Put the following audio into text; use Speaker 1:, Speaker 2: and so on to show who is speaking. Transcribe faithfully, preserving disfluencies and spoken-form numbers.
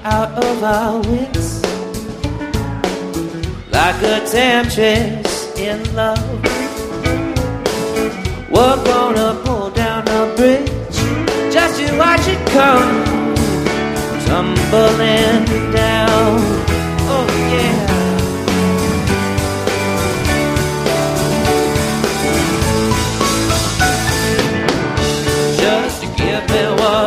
Speaker 1: out of our wits, like a temptress in love. We're gonna pull down a bridge just to watch it come tumbling down.